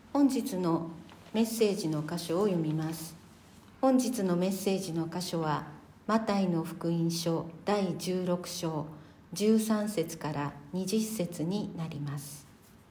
本日のメッセージの箇所を読みます。本日のメッセージの箇所はマタイの福音書第16章13節から20節になります。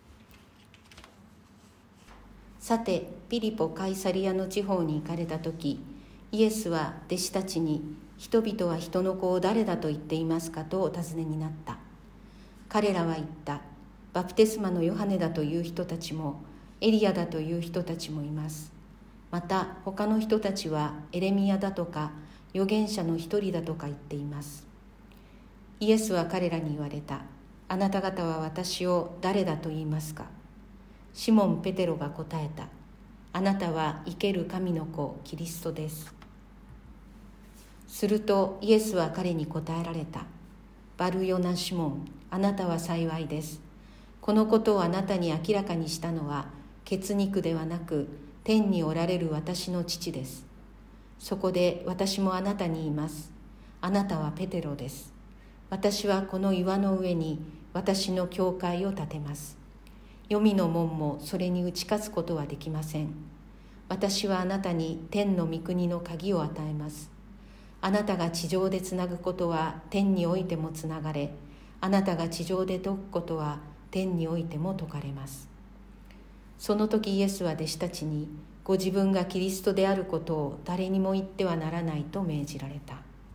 さて、ピリポ・カイサリアの地方に行かれたとき、イエスは弟子たちに、人々は人の子を誰だと言っていますかとお尋ねになった。彼らは言った。バプテスマのヨハネだという人たちも、エリアだという人たちもいます。また他の人たちはエレミヤだとか預言者の一人だとか言っています。イエスは彼らに言われた。あなた方は私を誰だと言いますか。シモン・ペテロが答えた。あなたは生ける神の子キリストです。するとイエスは彼に答えられた。バルヨナ・シモン、あなたは幸いです。このことをあなたに明らかにしたのは血肉ではなく天におられる私の父です。そこで私もあなたに言います。あなたはペテロです。私はこの岩の上に私の教会を建てます。黄泉の門もそれに打ち勝つことはできません。私はあなたに天の御国の鍵を与えます。あなたが地上でつなぐことは天においてもつながれ、あなたが地上で解くことは天においても解かれます。その時イエスは弟子たちに、ご自分がキリストであることを誰にも言ってはならないと命じられた。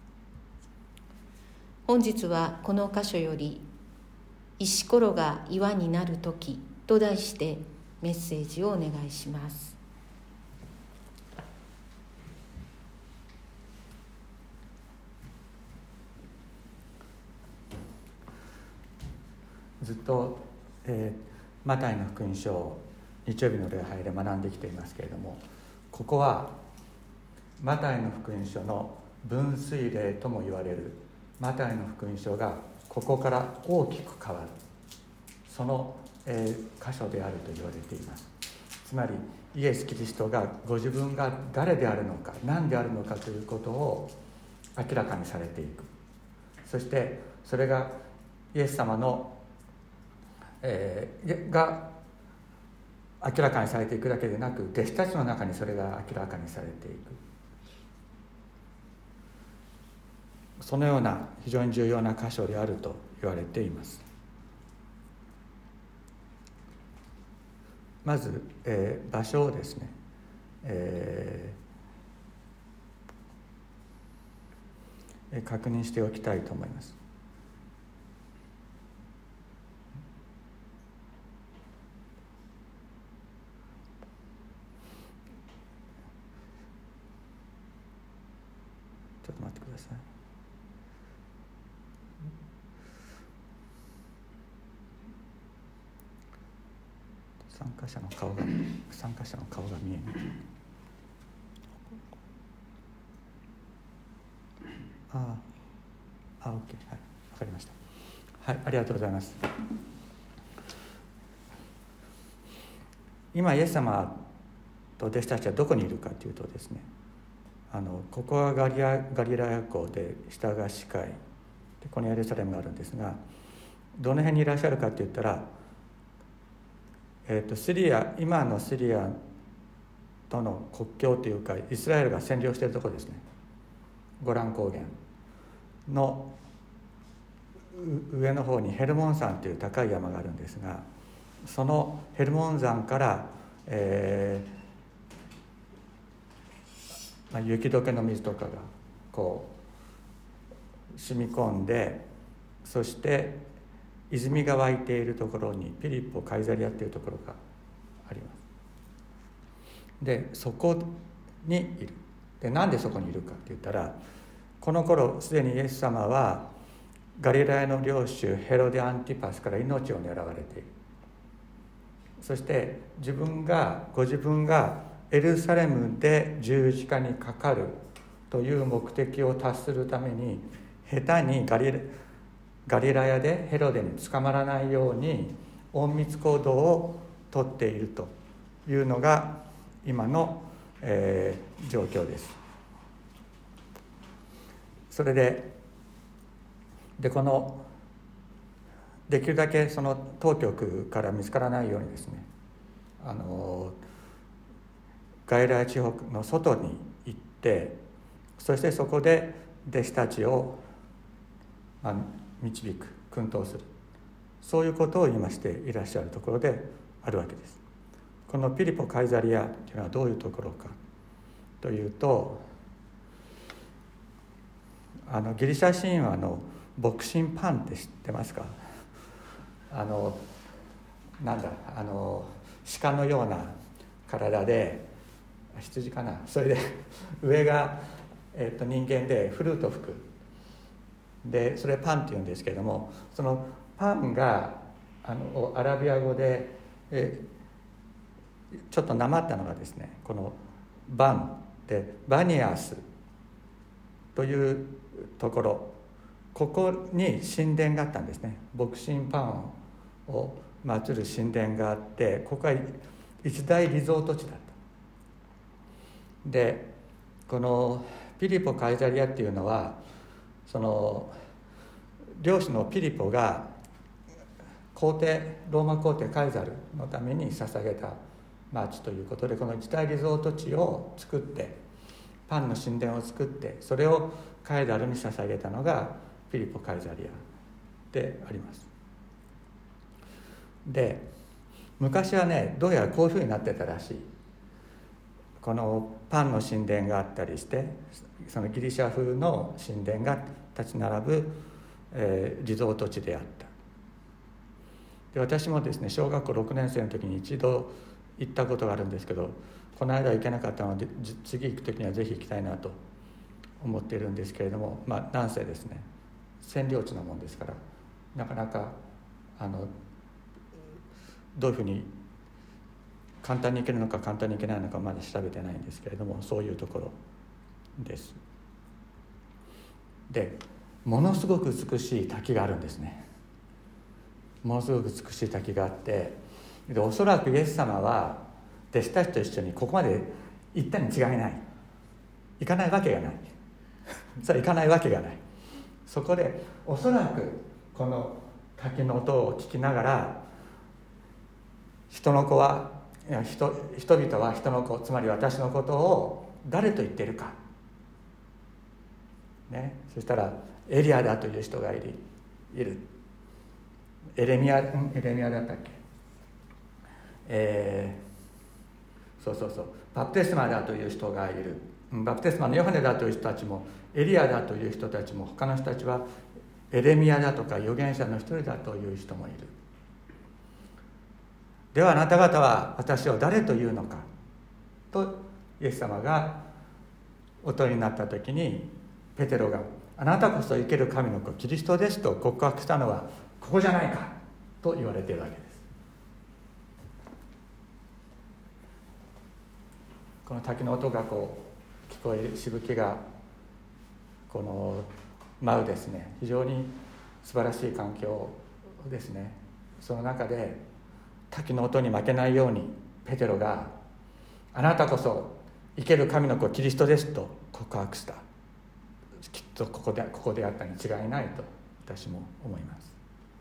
本日はこの箇所より、石ころが岩になる時と題してメッセージをお願いします。 ずっと、マタイの福音書を日曜日の礼拝で学んできていますけれども、ここはマタイの福音書の分水嶺とも言われるマタイの福音書がここから大きく変わる、その、箇所であると言われています。つまりイエス・キリストがご自分が誰であるのか何であるのかということを明らかにされていく。そしてそれがイエス様の、が明らかにされていくだけでなく、弟子たちの中にそれが明らかにされていく、そのような非常に重要な箇所であると言われています。まず、場所をですね、確認しておきたいと思います。ちょっと待ってください。参加者の顔が見えない。OK、 はい、わかりました。はい、ありがとうございます。今イエス様と弟子たちはどこにいるかというとですね、ここはガリラヤ湖で下が死海で、このエルサレムがあるんですが、どの辺にいらっしゃるかといったら、今のシリアとの国境というか、イスラエルが占領しているところですね。ゴラン高原の上の方にヘルモン山という高い山があるんですが、そのヘルモン山から、雪解けの水とかがこう染み込んで、そして泉が湧いているところにピリポ・カイザリアというところがあります。でそこにいる。でなんでそこにいるかって言ったら、この頃すでにイエス様はガリラヤの領主ヘロデ・アンティパスから命を狙われている。そしてご自分がエルサレムで十字架にかかるという目的を達するために、下手にガリラヤでヘロデに捕まらないように隠密行動をとっているというのが今の、状況です。それでこのできるだけその当局から見つからないようにですね、 ガリラヤ地方の外に行って、そしてそこで弟子たちを導く、訓導する、そういうことを今していらっしゃるところであるわけです。このピリポ・カイザリアというのはどういうところかというと、ギリシャ神話の牧神パンって知ってますか？鹿のような体で、羊かな、それで上が、人間でフルート吹くで、それパンっていうんですけれども、そのパンがアラビア語で、ちょっとなまったのがですね、このバンでバニアスというところ、ここに神殿があったんですね。牧神パンを祀る神殿があって、ここは一大リゾート地だった。でこのピリポ・カイザリアっていうのは、その領主のピリポがローマ皇帝カイザルのために捧げた町ということで、この一大リゾート地を作って、パンの神殿を作って、それをカイザルに捧げたのがピリポ・カイザリアであります。で昔はね、どうやらこういうふうになってたらしい。このパンの神殿があったりして、そのギリシャ風の神殿が立ち並ぶ、リゾート地であった。で私もですね、小学校6年生の時に一度行ったことがあるんですけど、この間行けなかったので、次行く時にはぜひ行きたいなと思っているんですけれども、なんせですね、占領地なもんですから、なかなかどういうふうに簡単に行けるのか簡単に行けないのかまだ調べてないんですけれども、そういうところです。でものすごく美しい滝があるんですね。ものすごく美しい滝があって、でおそらくイエス様は弟子たちと一緒にここまで行ったに違いない、行かないわけがないそれ行かないわけがない。そこでおそらくこの滝の音を聞きながら、人々は人の子、つまり私のことを誰と言っているか、ね、そしたらエリアだという人がいる。エレミアだったっけ、バプテスマだという人がいる。バプテスマのヨハネだという人たちも、エリアだという人たちも、他の人たちはエレミアだとか預言者の一人だという人もいる。ではあなた方は私を誰というのかとイエス様がお問いになった時に、ペテロがあなたこそ生ける神の子キリストですと告白したのはここじゃないかと言われているわけです。この滝の音がこう聞こえる、しぶきがこの舞うですね、非常に素晴らしい環境ですね。その中で滝の音に負けないようにペテロがあなたこそ生ける神の子キリストですと告白した。きっとここであったに違いないと私も思います。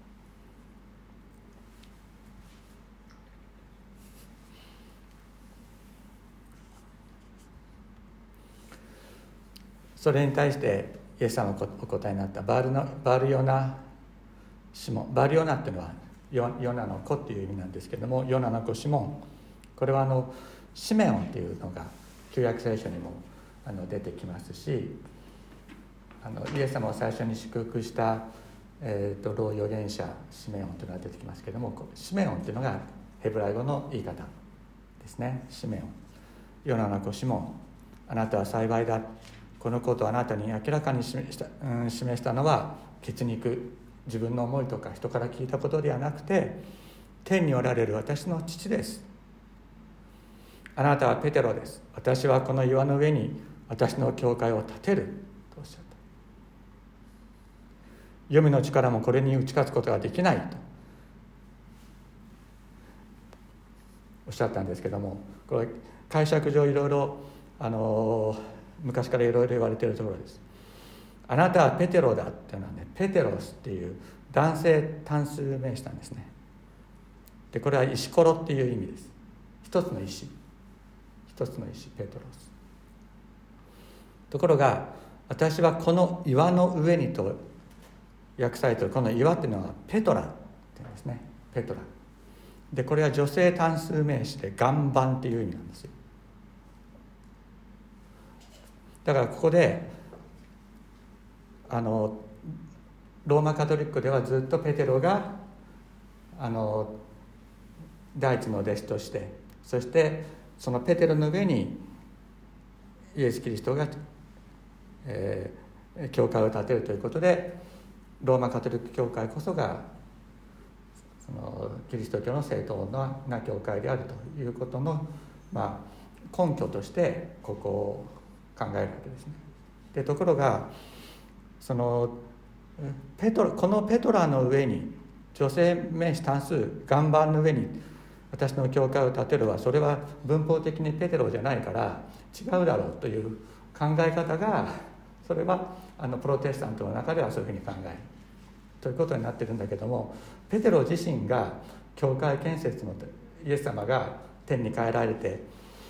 それに対してイエス様がお答えになったバルヨナシモン、バルヨナっていうのはヨナの子っていう意味なんですけれども、ヨナの子シモン、これはシメオンっていうのが旧約聖書にも出てきますし、イエス様を最初に祝福した老預言者シメオンというのが出てきますけれども、シメオンというのがヘブライ語の言い方ですね。シメオン、ヨナの子シモン、あなたは幸いだ。このことをあなたに明らかに示したのは血肉、自分の思いとか人から聞いたことではなくて、天におられる私の父です。あなたはペテロです。私はこの岩の上に私の教会を建てるとおっしゃった。黄泉の力もこれに打ち勝つことができないとおっしゃったんですけども、これ解釈上いろいろ昔からいろいろ言われているところです。あなたはペテロだっていうのはね、ペテロスっていう男性単数名詞なんですね。でこれは石ころっていう意味です。 一つの石ペトロス。ところが私はこの岩の上にと訳されているこの岩っていうのはペトラって言うんですね。ペトラで、これは女性単数名詞で岩盤っていう意味なんですよ。だからここでローマカトリックではずっとペテロが第一の弟子として、そしてそのペテロの上にイエス・キリストが、教会を建てるということで、ローマカトリック教会こそがそのキリスト教の正当な教会であるということの、根拠としてここを考えるわけですね。でところがそのこのペトラの上に、女性名詞単数岩盤の上に私の教会を建てるは、それは文法的にペテロじゃないから違うだろうという考え方が、それはプロテスタントの中ではそういうふうに考えるということになっているんだけども、ペテロ自身が教会建設のイエス様が天に帰られて、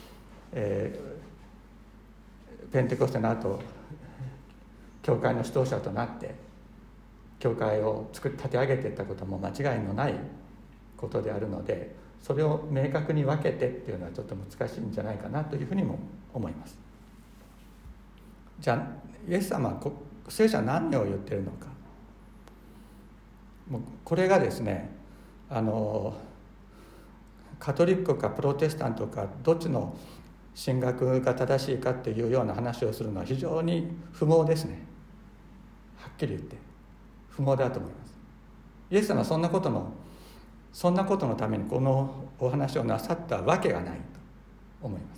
ペンテコステの後教会の指導者となって教会を立て上げていったことも間違いのないことであるので、それを明確に分けてっていうのはちょっと難しいんじゃないかなというふうにも思います。じゃあイエス様は聖書は何を言っているのか。もうこれがですね、カトリックかプロテスタントかどっちの神学が正しいかっていうような話をするのは非常に不毛ですね。はっきり言って不毛だと思います。イエス様はそんなことのためにこのお話をなさったわけがないと思います。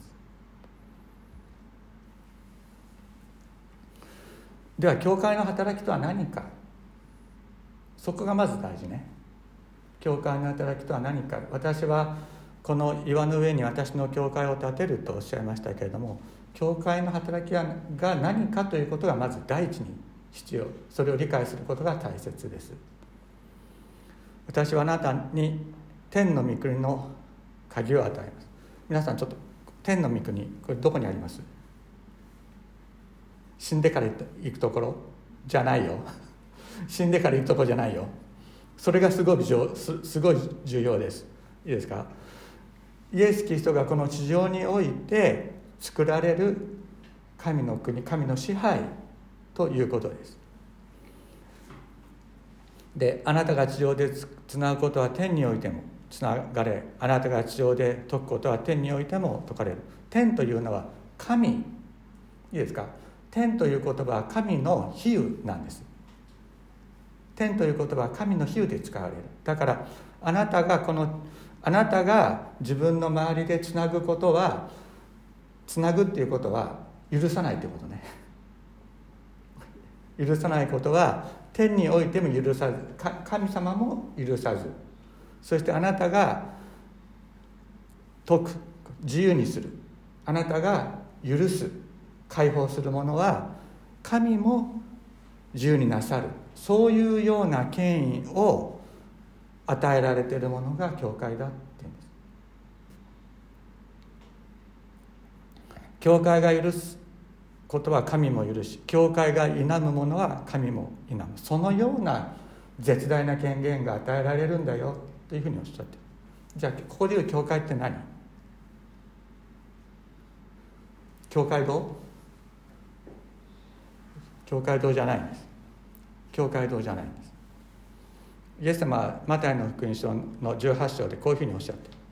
では教会の働きとは何か、そこがまず大事ね。教会の働きとは何か。私はこの岩の上に私の教会を建てるとおっしゃいましたけれども、教会の働きが何かということがまず第一に必要、それを理解することが大切です。私はあなたに天の御国の鍵を与えます。皆さんちょっと天の御国、これどこにあります？死んでから行くところじゃないよ。死んでから行くところじゃないよ。それがすごい重要です。いいですか？イエス・キリストがこの地上において作られる神の国、神の支配ということです。で、あなたが地上でつなぐことは天においてもつながれ、あなたが地上で解くことは天においても解かれる。天というのは神、いいですか？天という言葉は神の比喩なんです。天という言葉は神の比喩で使われる。だからあなたが自分の周りでつなぐことは、つなぐっていうことは許さないということね。許さないことは天においても許さず、神様も許さず、そしてあなたが解く、自由にする、あなたが許す、解放するものは神も自由になさる、そういうような権威を与えられているものが教会だって言うんです。教会が許すことは神も許し、教会が否むものは神も否む、そのような絶大な権限が与えられるんだよというふうにおっしゃっている。じゃあここでいう教会って何？教会堂？教会堂じゃないんです。教会堂じゃないんです。イエス様はマタイの福音書の18章でこういうふうにおっしゃっている。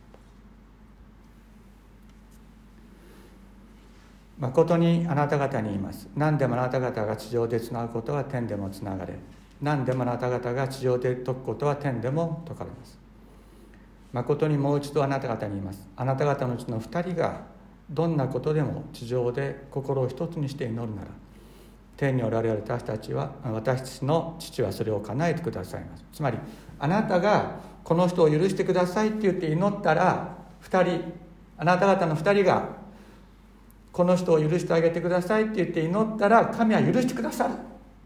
誠にあなた方に言います。何でもあなた方が地上でつなぐことは天でもつながれ、何でもあなた方が地上で解くことは天でも解かれます。誠にもう一度あなた方に言います。あなた方のうちの2人がどんなことでも地上で心を一つにして祈るなら、天におられる私たちの父はそれを叶えてくださいます。つまりあなたがこの人を許してくださいって言って祈ったら、あなた方の2人がこの人を許してあげてくださいって言って祈ったら、神は許してくださる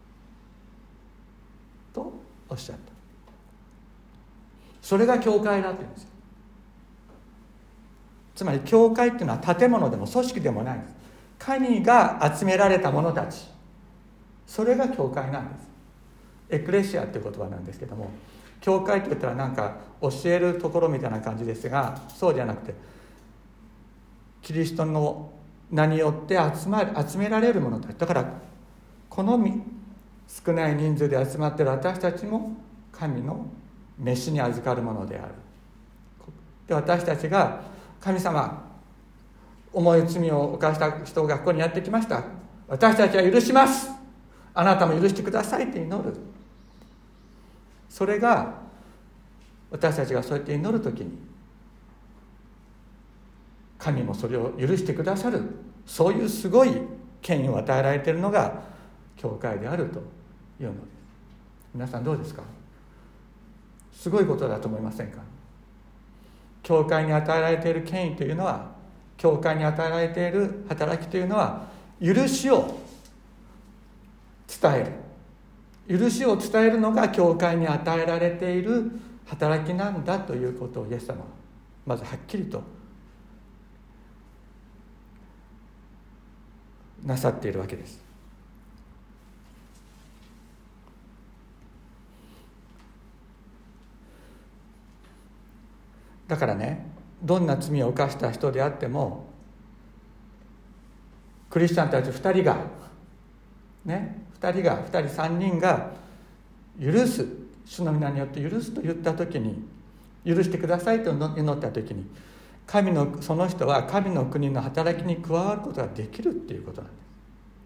とおっしゃった。それが教会だって言うんですよ。 つまり教会っていうのは建物でも組織でもないんです。神が集められた者たち、それが教会なんです。エクレシアっていう言葉なんですけども、教会といったらなんか教えるところみたいな感じですが、そうじゃなくてキリストの名によって集められる者たちだから、この少ない人数で集まっている私たちも神の召しに預かるものである。で、私たちが神様、重い罪を犯した人がここにやってきました、私たちは許します、あなたも許してくださいって祈る。それが私たちがそうやって祈るときに神もそれを許してくださる、そういうすごい権威を与えられているのが教会であるというのです。皆さんどうですか？すごいことだと思いませんか？教会に与えられている権威というのは、教会に与えられている働きというのは、許しを伝える、許しを伝えるのが教会に与えられている働きなんだということをイエス様はまずはっきりとなさっているわけです。だからね、どんな罪を犯した人であっても、クリスチャンたち2人が3人が許す、主の皆によって許すと言った時に、許してくださいと祈った時に、その人は神の国の働きに加わることができるっていうことなんです。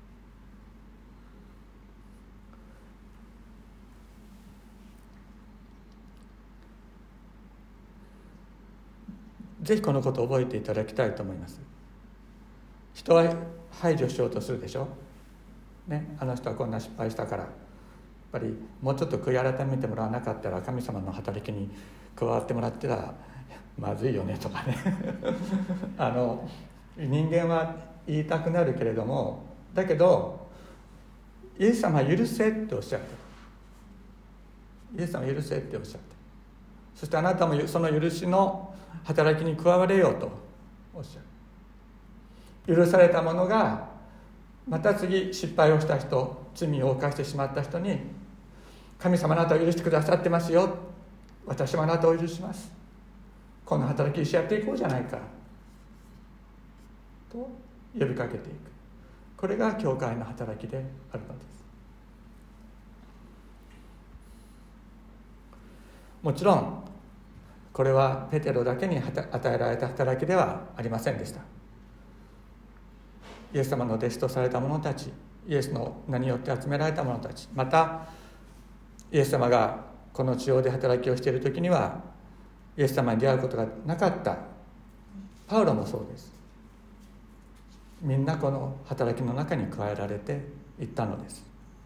ぜひこのことを覚えていただきたいと思います。人は排除しようとするでしょ、ね、あの人はこんな失敗したから、やっぱりもうちょっと悔い改めてもらわなかったら神様の働きに加わってもらってたらまずいよねとかね人間は言いたくなるけれども、だけどイエス様は許せっておっしゃった。イエス様は許せっておっしゃった。そしてあなたもその許しの働きに加われようとおっしゃる。許された者がまた次失敗をした人、罪を犯してしまった人に、神様あなたを許してくださってますよ、私もあなたを許します、この働き一緒やっていこうじゃないかと呼びかけていく。これが教会の働きであるのです。もちろんこれはペテロだけに与えられた働きではありませんでした。イエス様の弟子とされた者たち、イエスの名によって集められた者たち、またイエス様がこの地上で働きをしている時にはイエス様に出会うことがなかったパウロもそうです。みんなこの働きの中に加えられていったのです。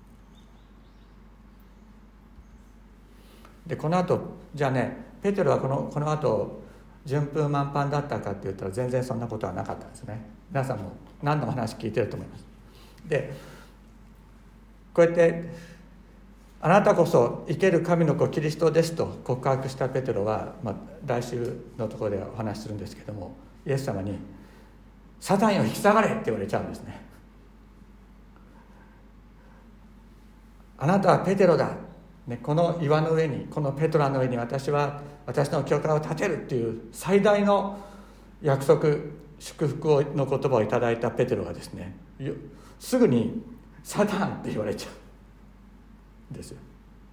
でこの後じゃあね、ペテロはこの後順風満帆だったかって言ったら全然そんなことはなかったんですね。皆さんも何度も話聞いてると思います。でこうやってあなたこそ生ける神の子キリストですと告白したペテロは、来週のところでお話しするんですけども、イエス様にサタンよ引き下がれって言われちゃうんですね。あなたはペテロだ、ね、この岩の上に、このペトラの上に私は私の教会を建てるっていう最大の約束、祝福の言葉をいただいたペテロがですね、すぐにサタンって言われちゃうんですよ。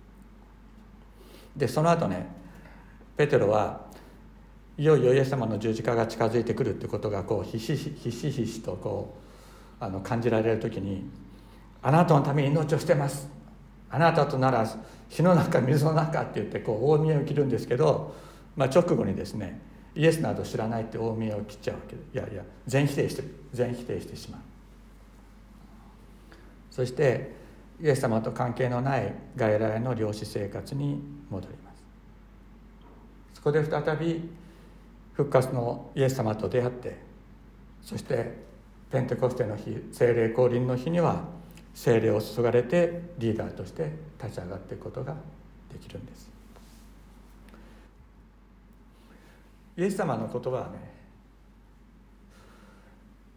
でその後ね、ペテロはいよいよイエス様の十字架が近づいてくるってことがこうひしひしとこう感じられる時に、あなたのために命を捨てます、あなたとなら火の中水の中って言ってこう大見えを切るんですけど、直後にですね、イエスなど知らないって大見えを切っちゃうわけで、いや全否定してしまう。そしてイエス様と関係のない外来の漁師生活に戻ります。そこで再び復活のイエス様と出会って、そしてペンテコステの日、聖霊降臨の日には聖霊を注がれてリーダーとして立ち上がっていくことができるんです。イエス様の言葉はね、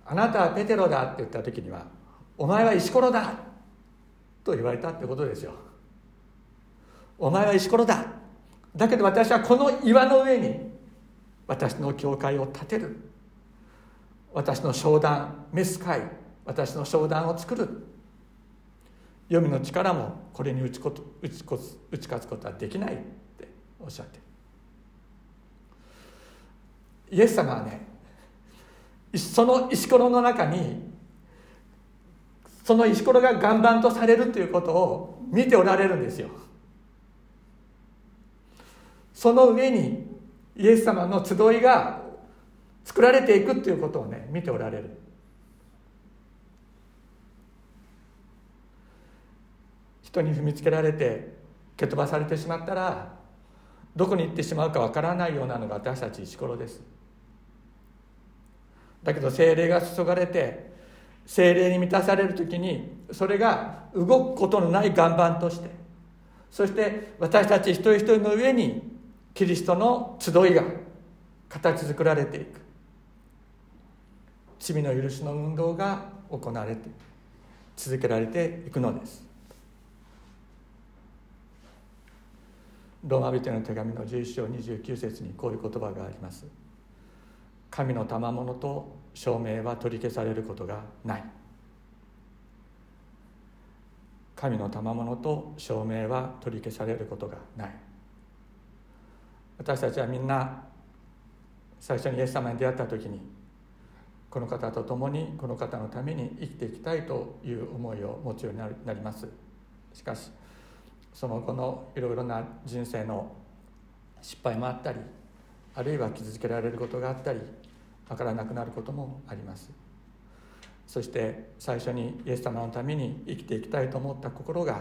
あなたはペテロだって言った時には、お前は石ころだと言われたってことですよ。お前は石ころだ、だけど私はこの岩の上に私の教会を建てる、私の商談メス会、私の商談を作る、黄泉の力もこれに打ち勝つことはできないっておっしゃってる。イエス様はね、その石ころの中に、その石ころが岩盤とされるということを見ておられるんですよ。その上にイエス様の集いが作られていくということをね、見ておられる。人に踏みつけられて蹴飛ばされてしまったら、どこに行ってしまうかわからないようなのが私たち石ころです。だけど聖霊が注がれて、聖霊に満たされるときに、それが動くことのない岩盤として、そして私たち一人一人の上にキリストの集いが形作られていく、罪の許しの運動が行われて続けられていくのです。ローマ人への手紙の11章29節にこういう言葉があります。神の賜物と証明は取り消されることがない。神の賜物と証明は取り消されることがない。私たちはみんな最初にイエス様に出会った時に、この方と共にこの方のために生きていきたいという思いを持つようになります。しかしその後のいろいろな人生の失敗もあったり、あるいは傷つけられることがあったり、分からなくなることもあります。そして最初にイエス様のために生きていきたいと思った心が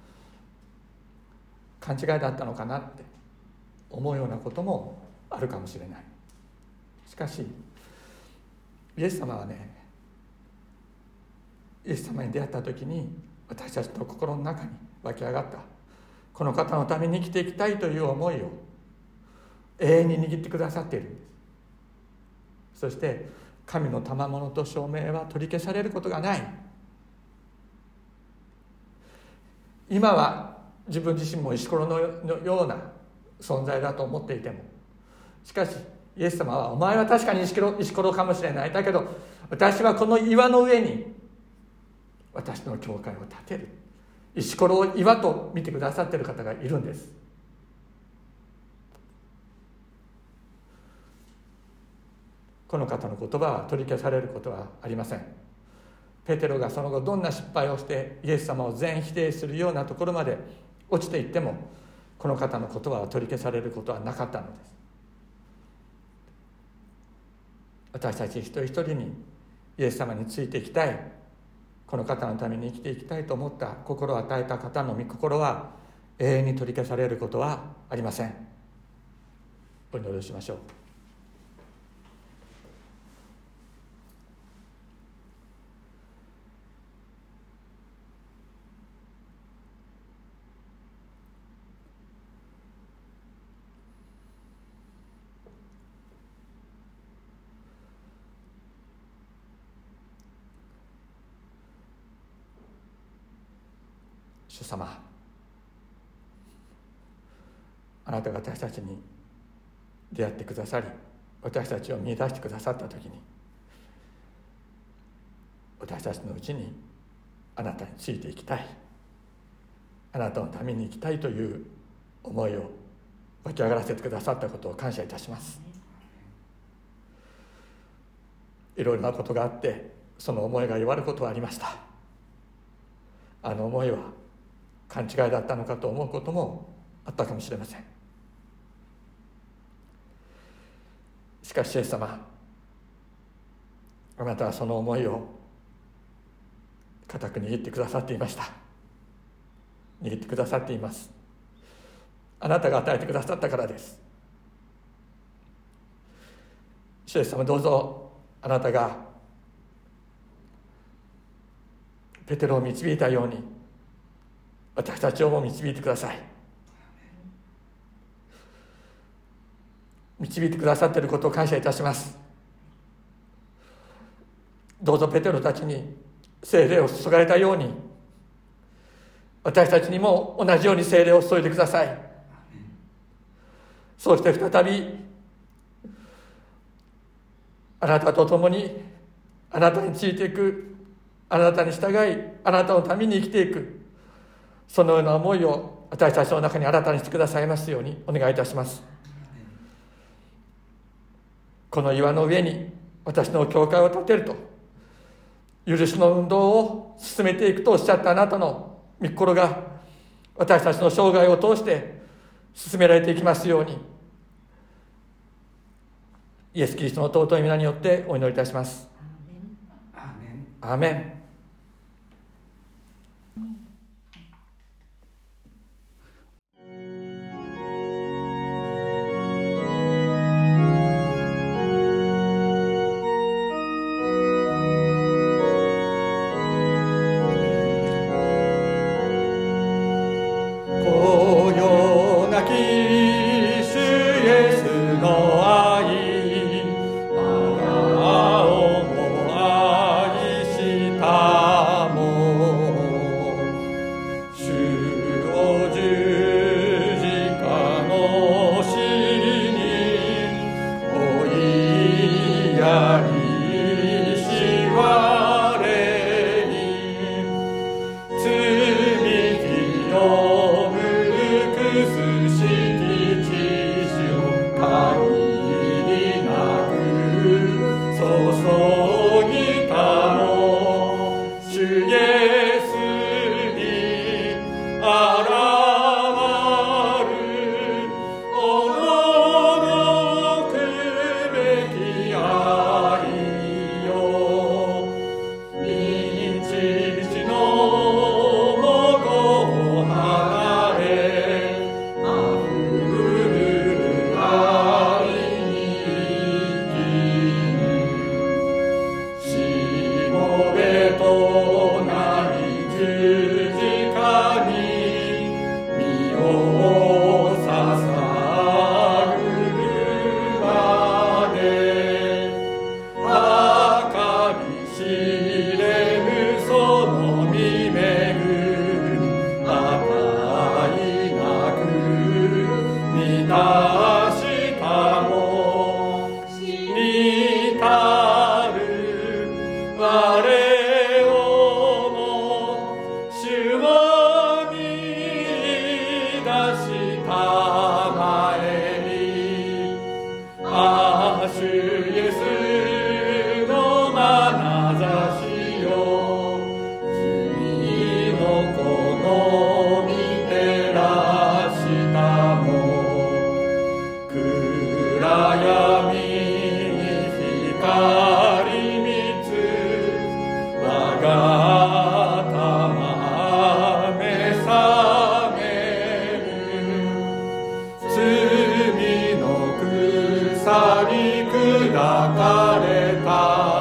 勘違いだったのかなって思うようなこともあるかもしれない。しかしイエス様はね、イエス様に出会った時に私たちの心の中に湧き上がったこの方のために生きていきたいという思いを永遠に握ってくださっているんです。そして神の賜物と証明は取り消されることがない。今は自分自身も石ころのような存在だと思っていても、しかしイエス様は、お前は確かに石ころかもしれない、だけど私はこの岩の上に私の教会を建てる。石ころを岩と見てくださっている方がいるんです。この方の言葉は取り消されることはありません。ペテロがその後どんな失敗をしてイエス様を全否定するようなところまで落ちていっても、この方の言葉は取り消されることはなかったのです。私たち一人一人にイエス様についていきたい、この方のために生きていきたいと思った心を与えた方の御心は永遠に取り消されることはありません。お祈りをしましょう。主様、あなたが私たちに出会ってくださり、私たちを見出してくださった時に、私たちのうちにあなたについていきたい、あなたのために生きたいという思いを湧き上がらせてくださったことを感謝いたします。いろいろなことがあってその思いが弱ることはありました。あの思いは勘違いだったのかと思うこともあったかもしれません。しかしイエス様、あなたはその思いを固く握ってくださっていました。握ってくださっています。あなたが与えてくださったからです。主イエス様、どうぞあなたがペテロを導いたように私たちをも導いてください。導いてくださっていることを感謝いたします。 どうぞペテロたちに聖霊を注がれたように、私たちにも同じように聖霊を注いでください。そうして再びあなたと共に、あなたについていく、あなたに従い、あなたのために生きていく、そのような思いを私たちの中に新たにしてくださいますようにお願いいたします。この岩の上に私の教会を建てると、許しの運動を進めていくとおっしゃったあなたの御心が私たちの生涯を通して進められていきますように、イエス・キリストの尊い皆によってお祈りいたします。アーメン。 り砕かれた